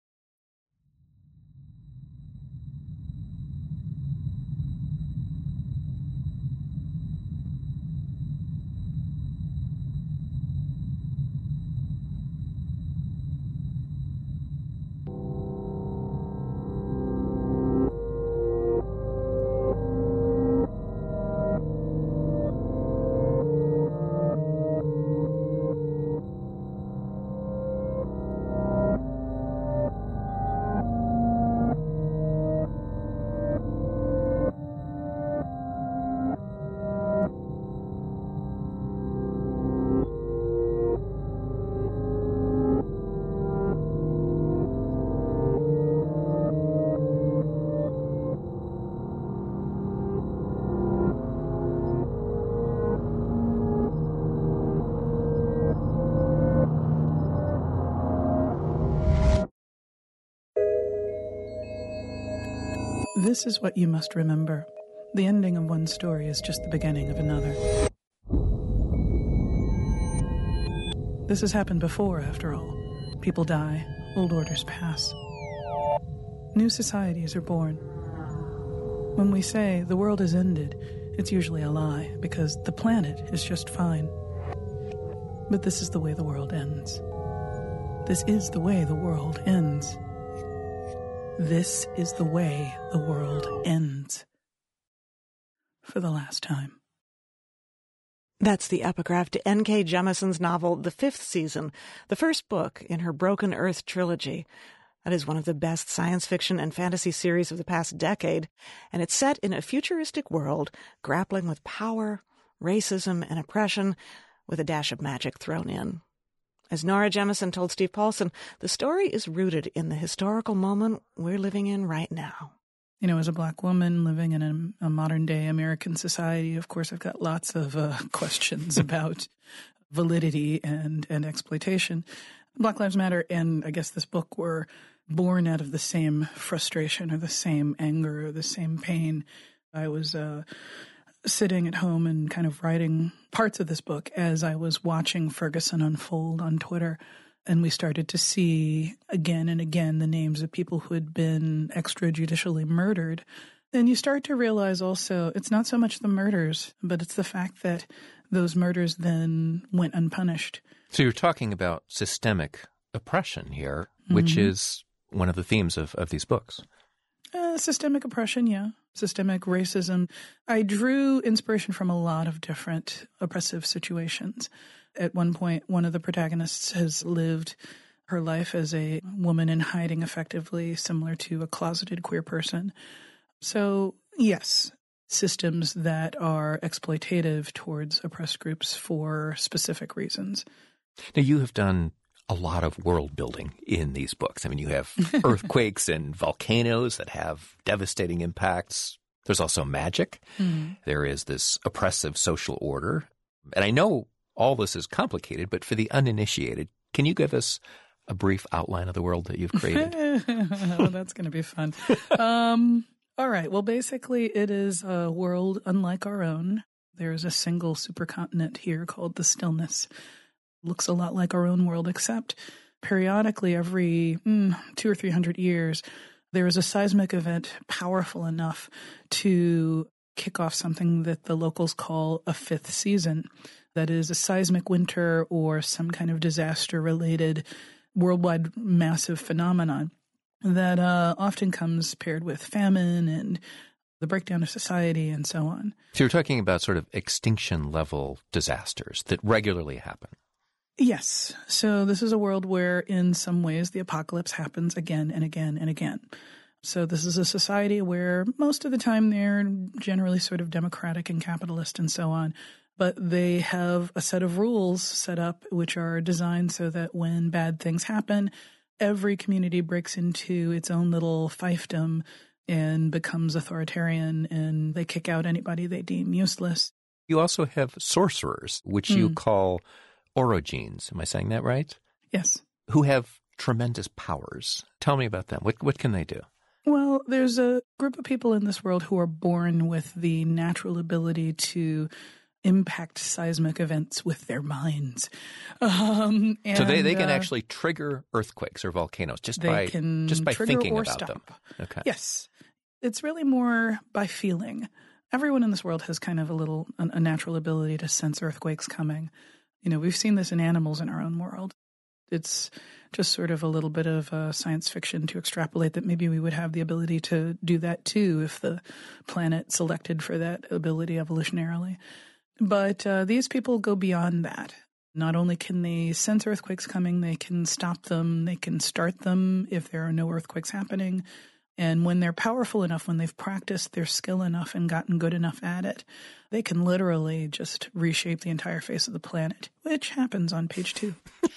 [SPEAKER 12] This is what you must remember. The ending of one story is just the beginning of another. This has happened before, after all. People die, old orders pass. New societies are born. When we say the world has ended, it's usually a lie, because the planet is just fine. But this is the way the world ends. This is the way the world ends. This is the way the world ends. For the last time.
[SPEAKER 1] That's the epigraph to N K Jemisin's novel, The Fifth Season, the first book in her Broken Earth trilogy. That is one of the best science fiction and fantasy series of the past decade, and it's set in a futuristic world grappling with power, racism, and oppression, with a dash of magic thrown in. As Nora Jemisin told Steve Paulson, the story is rooted in the historical moment we're living in right now.
[SPEAKER 12] You know, as a black woman living in a, a modern-day American society, of course, I've got lots of uh, questions about validity and, and exploitation. Black Lives Matter and I guess this book were born out of the same frustration or the same anger or the same pain. I was uh, sitting at home and kind of writing parts of this book as I was watching Ferguson unfold on Twitter. And we started to see again and again the names of people who had been extrajudicially murdered. And you start to realize also it's not so much the murders, but it's the fact that those murders then went unpunished.
[SPEAKER 5] So you're talking about systemic oppression here, which mm-hmm. is one of the themes of, of these books.
[SPEAKER 12] Uh, systemic oppression, yeah. Systemic racism. I drew inspiration from a lot of different oppressive situations. At one point, one of the protagonists has lived her life as a woman in hiding effectively, similar to a closeted queer person. So, yes, systems that are exploitative towards oppressed groups for specific reasons.
[SPEAKER 5] Now, you have done a lot of world building in these books. I mean, you have earthquakes and volcanoes that have devastating impacts. There's also magic. Mm. There is this oppressive social order. And I know all this is complicated, but for the uninitiated, can you give us a brief outline of the world that you've created?
[SPEAKER 12] Well, that's going to be fun. Um, all right. Well, basically, it is a world unlike our own. There is a single supercontinent here called the Stillness. Looks a lot like our own world, except periodically every mm, two or three hundred years, there is a seismic event powerful enough to kick off something that the locals call a fifth season. That is a seismic winter or some kind of disaster-related worldwide massive phenomenon that uh, often comes paired with famine and the breakdown of society and so on.
[SPEAKER 5] So you're talking about sort of extinction-level disasters that regularly happen.
[SPEAKER 12] Yes. So this is a world where in some ways the apocalypse happens again and again and again. So this is a society where most of the time they're generally sort of democratic and capitalist and so on. But they have a set of rules set up which are designed so that when bad things happen, every community breaks into its own little fiefdom and becomes authoritarian, and they kick out anybody they deem useless.
[SPEAKER 5] You also have sorcerers, which mm. you call orogenes. Am I saying that right?
[SPEAKER 12] Yes.
[SPEAKER 5] Who have tremendous powers. Tell me about them. What what can they do?
[SPEAKER 12] Well, there's a group of people in this world who are born with the natural ability to impact seismic events with their minds. Um, and,
[SPEAKER 5] so they, they can
[SPEAKER 12] uh,
[SPEAKER 5] actually trigger earthquakes or volcanoes just
[SPEAKER 12] they
[SPEAKER 5] by
[SPEAKER 12] can
[SPEAKER 5] just by
[SPEAKER 12] trigger
[SPEAKER 5] thinking
[SPEAKER 12] or
[SPEAKER 5] about
[SPEAKER 12] stop.
[SPEAKER 5] them. Okay.
[SPEAKER 12] Yes. It's really more by feeling. Everyone in this world has kind of a little a, a natural ability to sense earthquakes coming. You know, we've seen this in animals in our own world. It's just sort of a little bit of uh, science fiction to extrapolate that maybe we would have the ability to do that too if the planet selected for that ability evolutionarily. But uh, these people go beyond that. Not only can they sense earthquakes coming, they can stop them, they can start them if there are no earthquakes happening. And when they're powerful enough, when they've practiced their skill enough and gotten good enough at it, they can literally just reshape the entire face of the planet, which happens on page two.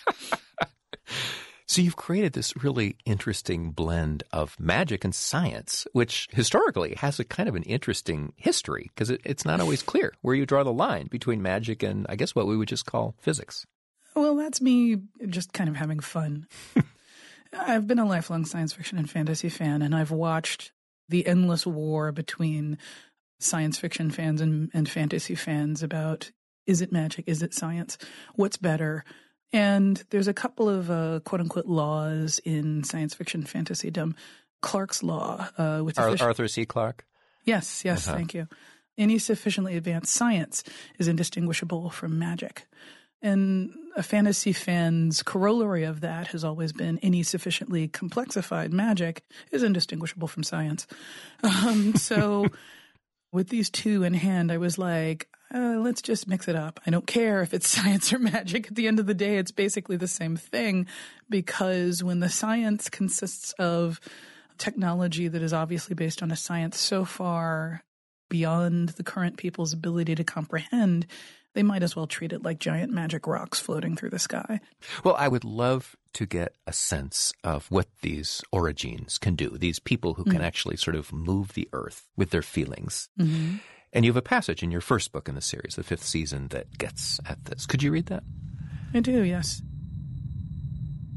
[SPEAKER 5] So you've created this really interesting blend of magic and science, which historically has a kind of an interesting history because it, it's not always clear where you draw the line between magic and, I guess, what we would just call physics.
[SPEAKER 12] Well, that's me just kind of having fun. I've been a lifelong science fiction and fantasy fan, and I've watched the endless war between science fiction fans and, and fantasy fans about, is it magic? Is it science? What's better? And there's a couple of uh, quote-unquote laws in science fiction fantasydom. Clarke's Law. Uh, which
[SPEAKER 5] Ar-
[SPEAKER 12] offici-
[SPEAKER 5] Arthur C. Clarke?
[SPEAKER 12] Yes, yes, uh-huh. Thank you. Any sufficiently advanced science is indistinguishable from magic. And a fantasy fan's corollary of that has always been any sufficiently complexified magic is indistinguishable from science. Um, so with these two in hand, I was like, uh, let's just mix it up. I don't care if it's science or magic. At the end of the day, it's basically the same thing, because when the science consists of technology that is obviously based on a science so far beyond the current people's ability to comprehend, they might as well treat it like giant magic rocks floating through the sky.
[SPEAKER 5] Well, I would love to get a sense of what these orogenes can do, these people who can mm-hmm. actually sort of move the earth with their feelings. Mm-hmm. And you have a passage in your first book in the series, the fifth season, that gets at this. Could you read that?
[SPEAKER 12] I do, yes.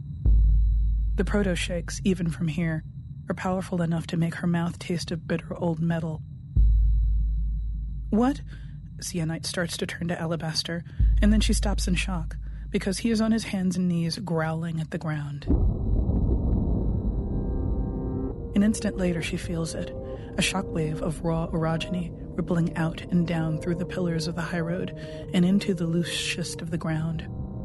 [SPEAKER 12] The proto-shakes, even from here, are powerful enough to make her mouth taste of bitter old metal. What? Sienite starts to turn to Alabaster, and then she stops in shock, because he is on his hands and knees growling at the ground. An instant later, she feels it, a shockwave of raw orogeny rippling out and down through the pillars of the high road and into the loose schist of the ground.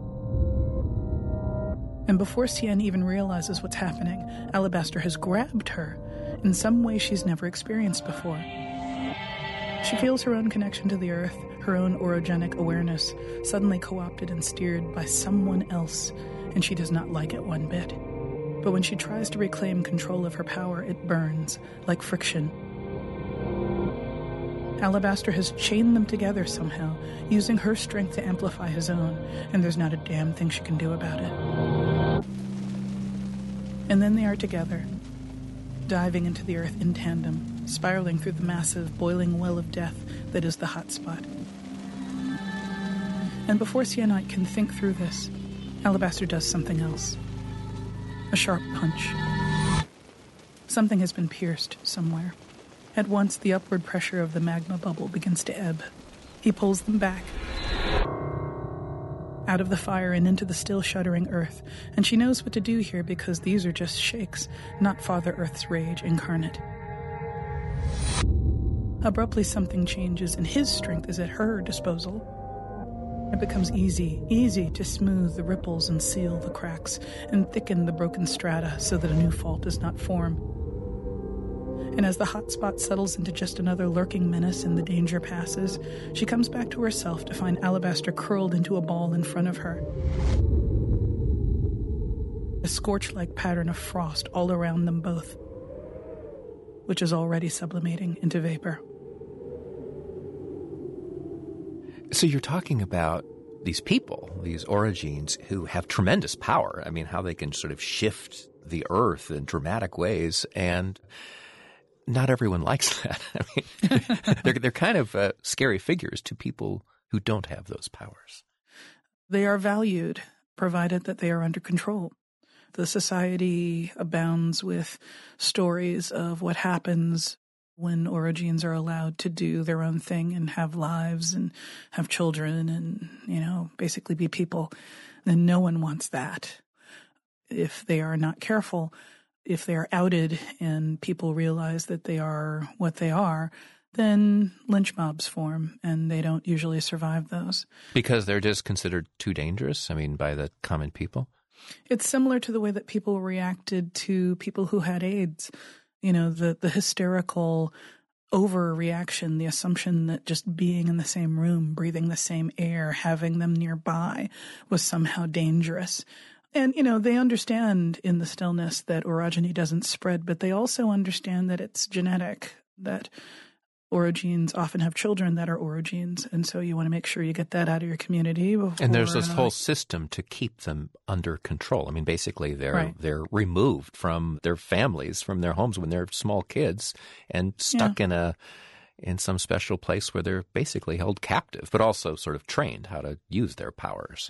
[SPEAKER 12] And before Sien even realizes what's happening, Alabaster has grabbed her in some way she's never experienced before. She feels her own connection to the earth, her own orogenic awareness, suddenly co-opted and steered by someone else, and she does not like it one bit. But when she tries to reclaim control of her power, it burns, like friction. Alabaster has chained them together somehow, using her strength to amplify his own, and there's not a damn thing she can do about it. And then they are together, diving into the earth in tandem, spiraling through the massive, boiling well of death that is the hot spot. And before Sienite can think through this, Alabaster does something else. A sharp punch. Something has been pierced somewhere. At once, the upward pressure of the magma bubble begins to ebb. He pulls them back, out of the fire and into the still shuddering earth, and she knows what to do here because these are just shakes, not Father Earth's rage incarnate. Abruptly, something changes, and his strength is at her disposal. It becomes easy, easy to smooth the ripples and seal the cracks and thicken the broken strata so that a new fault does not form. And as the hot spot settles into just another lurking menace and the danger passes, she comes back to herself to find Alabaster curled into a ball in front of her. A scorch-like pattern of frost all around them both, which is already sublimating into vapor.
[SPEAKER 5] So you're talking about these people, these orogenes, who have tremendous power. I mean, how they can sort of shift the earth in dramatic ways, and not everyone likes that. I mean, they're, they're kind of uh, scary figures to people who don't have those powers.
[SPEAKER 12] They are valued, provided that they are under control. The society abounds with stories of what happens when orogenes are allowed to do their own thing and have lives and have children and, you know, basically be people. And no one wants that. If they are not careful, if they are outed and people realize that they are what they are, then lynch mobs form, and they don't usually survive those.
[SPEAKER 5] Because they're just considered too dangerous, I mean, by the common people?
[SPEAKER 12] It's similar to the way that people reacted to people who had AIDS. You know, the, the hysterical overreaction, the assumption that just being in the same room, breathing the same air, having them nearby was somehow dangerous. And, you know, they understand in the stillness that orogeny doesn't spread, but they also understand that it's genetic, that orogenes often have children that are orogenes, and so you want to make sure you get that out of your community before.
[SPEAKER 5] And there's this whole system to keep them under control. I mean, basically, they're
[SPEAKER 12] right.
[SPEAKER 5] they're removed from their families, from their homes when they're small kids, and stuck yeah. in a in some special place where they're basically held captive, but also sort of trained how to use their powers.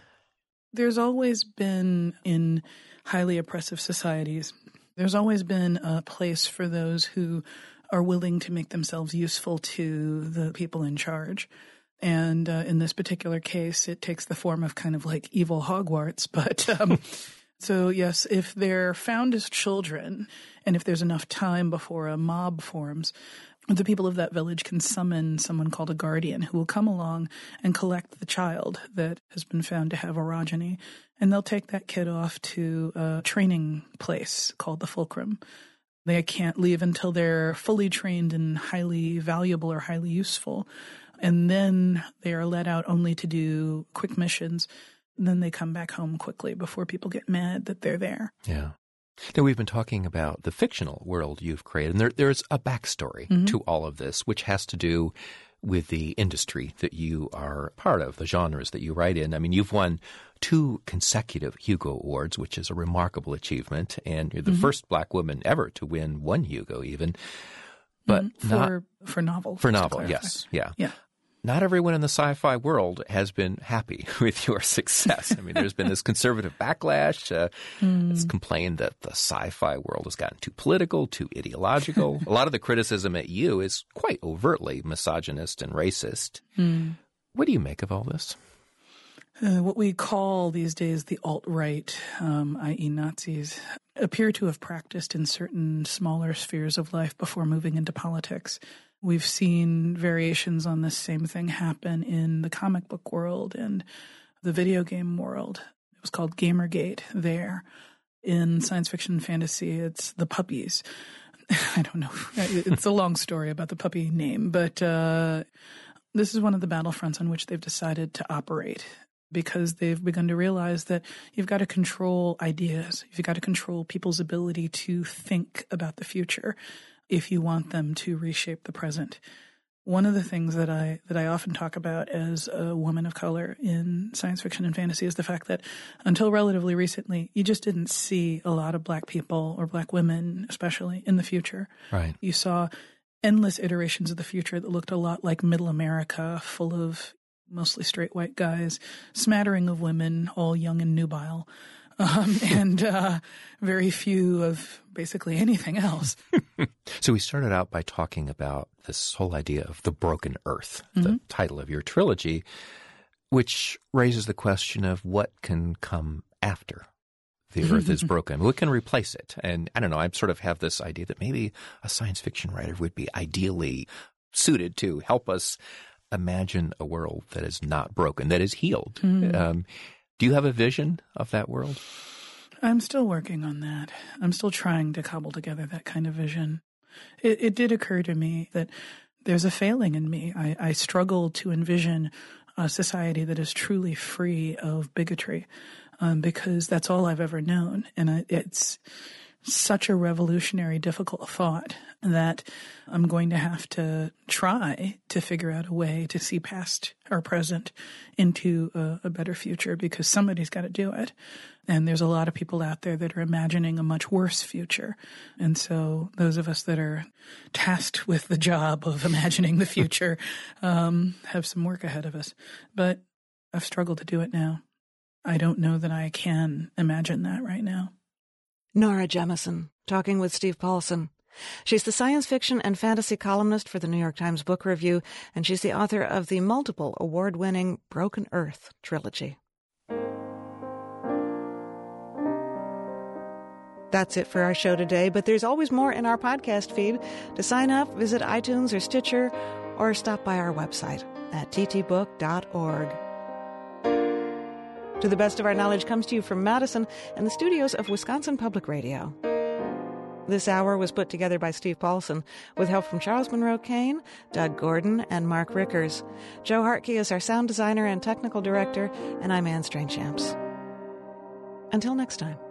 [SPEAKER 12] There's always been, in highly oppressive societies, there's always been a place for those who are willing to make themselves useful to the people in charge. And uh, in this particular case, it takes the form of kind of like evil Hogwarts. But um, so, yes, if they're found as children, and if there's enough time before a mob forms, the people of that village can summon someone called a guardian who will come along and collect the child that has been found to have orogeny. And they'll take that kid off to a training place called the Fulcrum. They can't leave until they're fully trained and highly valuable or highly useful. And then they are let out only to do quick missions. And then they come back home quickly before people get mad that they're there.
[SPEAKER 5] Yeah. Now, we've been talking about the fictional world you've created, and there, there's a backstory mm-hmm. to all of this, which has to do with the industry that you are part of, the genres that you write in. I mean, you've won two consecutive Hugo Awards, which is a remarkable achievement, and you're the mm-hmm. first Black woman ever to win one Hugo even. But
[SPEAKER 12] mm-hmm. for
[SPEAKER 5] not
[SPEAKER 12] for novel.
[SPEAKER 5] For novel, yes. Yeah.
[SPEAKER 12] Yeah.
[SPEAKER 5] not everyone in the sci-fi world has been happy with your success. I mean, there's been this conservative backlash. Uh,
[SPEAKER 12] Mm.
[SPEAKER 5] It's complained that the sci-fi world has gotten too political, too ideological. A lot of the criticism at you is quite overtly misogynist and racist.
[SPEAKER 12] Mm.
[SPEAKER 5] What do you make of all this?
[SPEAKER 12] Uh, what we call these days the alt-right, um, that is. Nazis, appear to have practiced in certain smaller spheres of life before moving into politics. We've seen variations on this same thing happen in the comic book world and the video game world. It was called Gamergate there. In science fiction and fantasy, it's the puppies. I don't know. It's a long story about the puppy name, but uh, this is one of the battlefronts on which they've decided to operate, because they've begun to realize that you've got to control ideas. You've got to control people's ability to think about the future if you want them to reshape the present. One of the things that I that I often talk about as a woman of color in science fiction and fantasy is the fact that until relatively recently, you just didn't see a lot of black people, or black women especially, in the future.
[SPEAKER 5] Right.
[SPEAKER 12] You saw endless iterations of the future that looked a lot like middle America, full of mostly straight white guys, smattering of women, all young and nubile, um, and uh, very few of basically anything else.
[SPEAKER 5] So we started out by talking about this whole idea of the broken earth,
[SPEAKER 12] Mm-hmm.
[SPEAKER 5] the title of your trilogy, which raises the question of what can come after the earth is broken. What can replace it? And I don't know, I sort of have this idea that maybe a science fiction writer would be ideally suited to help us imagine a world that is not broken, that is healed.
[SPEAKER 12] Mm.
[SPEAKER 5] Um, do you have a vision of that world?
[SPEAKER 12] I'm still working on that. I'm still trying to cobble together that kind of vision. It, it did occur to me that there's a failing in me. I, I struggle to envision a society that is truly free of bigotry, um, because that's all I've ever known. And I, it's such a revolutionary, difficult thought that I'm going to have to try to figure out a way to see past our present into a, a better future, because somebody's got to do it. And there's a lot of people out there that are imagining a much worse future. And so those of us that are tasked with the job of imagining the future um, have some work ahead of us. But I've struggled to do it now. I don't know that I can imagine that right now.
[SPEAKER 1] Nora Jemison, talking with Steve Paulson. She's the science fiction and fantasy columnist for the New York Times Book Review, and she's the author of the multiple award-winning Broken Earth trilogy. That's it for our show today, but there's always more in our podcast feed. To sign up, visit iTunes or Stitcher, or stop by our website at t t book dot org. To the Best of Our Knowledge comes to you from Madison and the studios of Wisconsin Public Radio. This hour was put together by Steve Paulson with help from Charles Monroe Kane, Doug Gordon, and Mark Rickers. Joe Hartke is our sound designer and technical director, and I'm Anne Strainchamps. Until next time.